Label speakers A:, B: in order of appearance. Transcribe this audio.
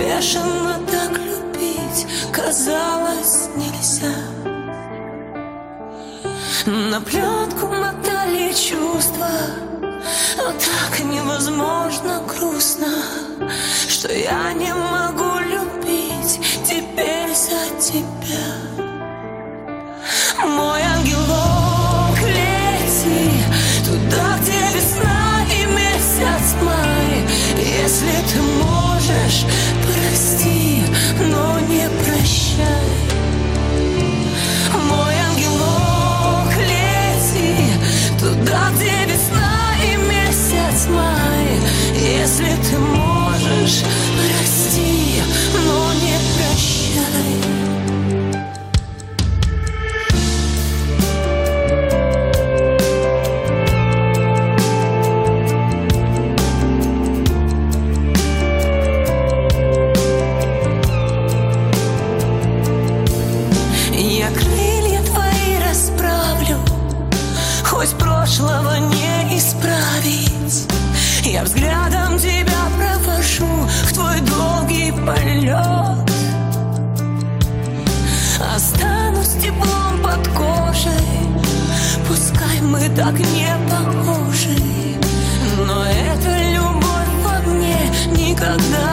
A: Бешено так любить казалось нельзя. На пленку мотали чувства, но так невозможно грустно, что я не могу любить теперь за тебя. Мой ангелок, лети туда, где весна и месяц май. Если ты можешь, прости, но не прощай. Мой ангелок, лети туда, где весна и месяц май. Если ты можешь, прости, но не прощай. Хоть прошлого не исправить, я взглядом тебя провожу в твой долгий полет. Останусь теплом под кожей, пускай мы так не похожи, но эта любовь во мне никогда